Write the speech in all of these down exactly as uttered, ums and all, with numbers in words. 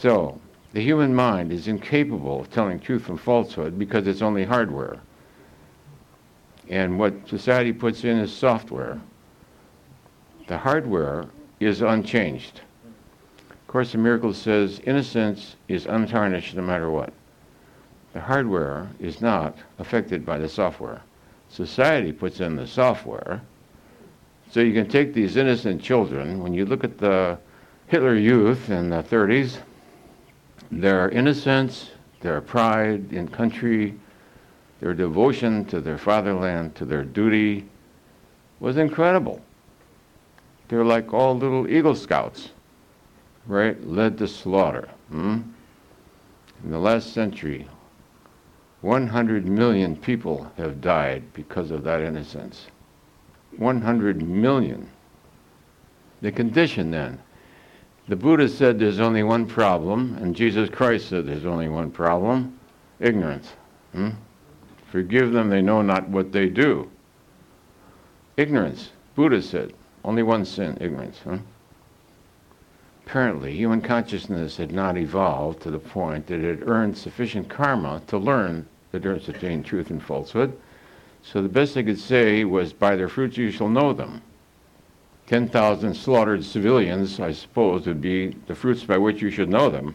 So, the human mind is incapable of telling truth from falsehood because it's only hardware. And what society puts in is software. The hardware is unchanged. Course in Miracles says innocence is untarnished no matter what. The hardware is not affected by the software. Society puts in the software. So you can take these innocent children, when you look at the Hitler Youth in the thirties, their innocence, their pride in country, their devotion to their fatherland, to their duty, was incredible. They're like all little Eagle Scouts, right? Led to slaughter. Hmm? In the last century, one hundred million people have died because of that innocence. one hundred million. The condition then. The Buddha said there's only one problem, and Jesus Christ said there's only one problem: ignorance. Hmm? Forgive them, they know not what they do. Ignorance. Buddha said, only one sin, ignorance. Huh? Apparently, human consciousness had not evolved to the point that it had earned sufficient karma to learn the difference between truth and falsehood. So the best they could say was, by their fruits you shall know them. ten thousand slaughtered civilians, I suppose, would be the fruits by which you should know them.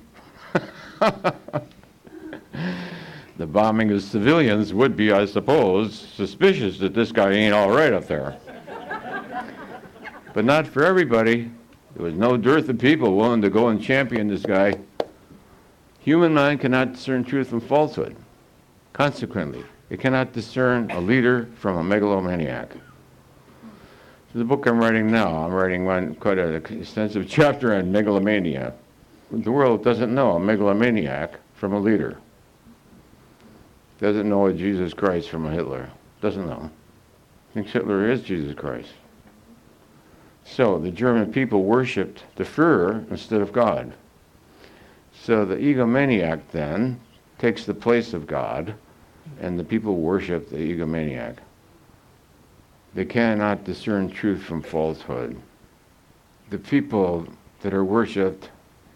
The bombing of civilians would be, I suppose, suspicious that this guy ain't all right up there. But not for everybody. There was no dearth of people willing to go and champion this guy. Human mind cannot discern truth from falsehood. Consequently, it cannot discern a leader from a megalomaniac. The book I'm writing now, I'm writing one quite an extensive chapter on megalomania. The world doesn't know a megalomaniac from a leader. Doesn't know a Jesus Christ from a Hitler. Doesn't know. Thinks Hitler is Jesus Christ. So the German people worshipped the Führer instead of God. So the egomaniac then takes the place of God, and the people worship the egomaniac. They cannot discern truth from falsehood. The people that are worshipped,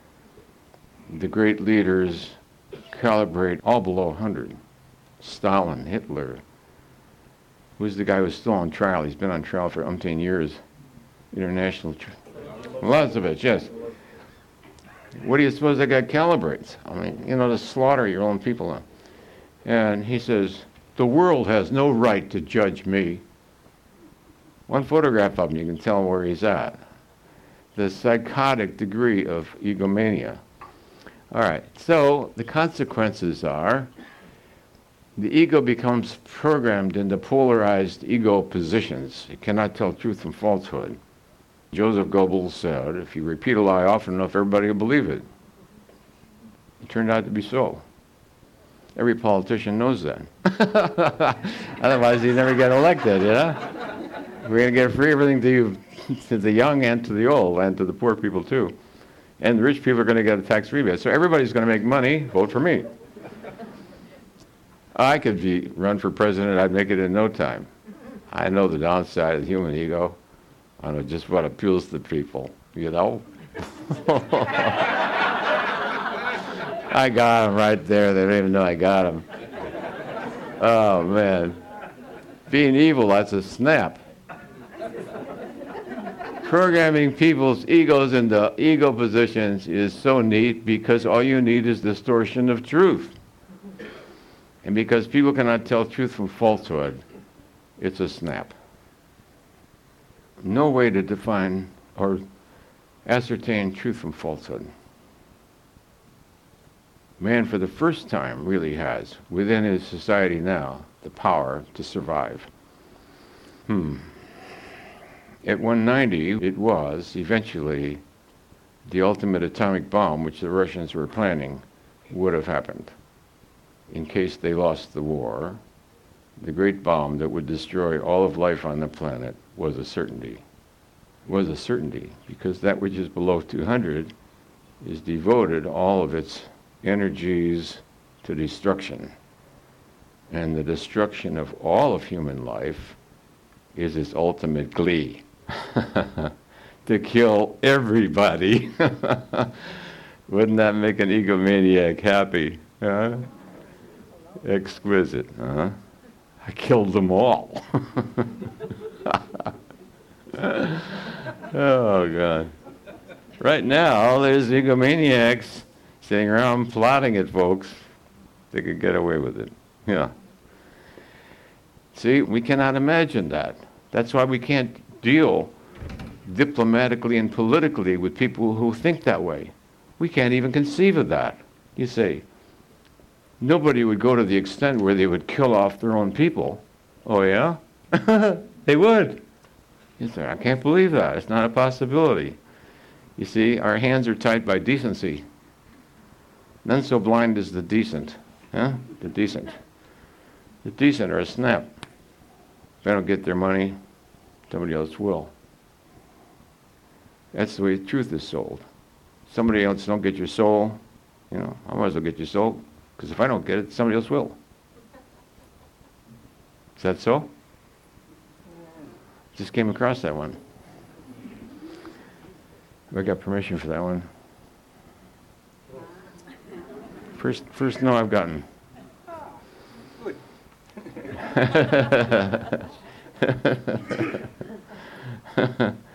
the great leaders, calibrate all below one hundred. Stalin, Hitler. Who's the guy who's still on trial? He's been on trial for umpteen years. International trial. Milosevic, yes. What do you suppose that guy calibrates? I mean, you know, to slaughter your own people. And he says, the world has no right to judge me. One photograph of him, you can tell where he's at. The psychotic degree of egomania. All right, so the consequences are the ego becomes programmed into polarized ego positions. It cannot tell truth from falsehood. Joseph Goebbels said, if you repeat a lie often enough, everybody will believe it. It turned out to be so. Every politician knows that. Otherwise, he'd never get elected, you know? We're going to get free everything to you, to the young and to the old, and to the poor people too. And the rich people are going to get a tax rebate. So everybody's going to make money, vote for me. I could be run for president, I'd make it in no time. I know the downside of the human ego. I know just what appeals to people, you know? I got them right there. They don't even know I got them. Oh, man. Being evil, that's a snap. Programming people's egos into ego positions is so neat because all you need is distortion of truth. And because people cannot tell truth from falsehood, it's a snap. No way to define or ascertain truth from falsehood. Man, for the first time, really has, within his society now, the power to survive. Hmm. At one ninety, it was, eventually, the ultimate atomic bomb, which the Russians were planning, would have happened. In case they lost the war, the great bomb that would destroy all of life on the planet was a certainty. Was a certainty, because that which is below two hundred is devoted all of its energies to destruction. And the destruction of all of human life is its ultimate glee. To kill everybody. Wouldn't that make an egomaniac happy? Huh? Exquisite, huh? I killed them all. Oh, God. Right now, there's egomaniacs sitting around plotting at folks. They could get away with it. Yeah. See, we cannot imagine that. That's why we can't deal diplomatically and politically with people who think that way. We can't even conceive of that. You say, nobody would go to the extent where they would kill off their own people. Oh, yeah? They would. You say, I can't believe that. It's not a possibility. You see, our hands are tied by decency. None so blind as the decent. Huh? The decent. The decent are a snap. If they don't get their money, somebody else will. That's the way truth is sold. Somebody else don't get your soul, you know, I might as well get your soul, because if I don't get it, somebody else will. Is that so? Just came across that one. I got permission for that one. First, first no I've gotten. Good.